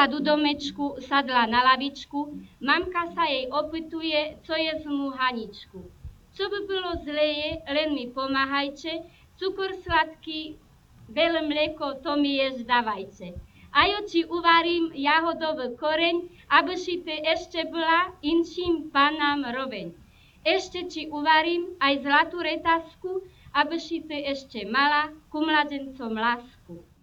do domečku, sadla na lavičku, mamka sa jej opytuje, co je mu Haničku. Co by bylo zleje, len mi pomáhajte, cukor sladký, belé mlieko, to mi jež dávajte. A jo ti uvarím jahodový koreň, aby si ty ešte bola inším pánám roveň. Ešte ti uvarím aj zlatú retasku, aby si ty ešte mala ku mladencom lásku.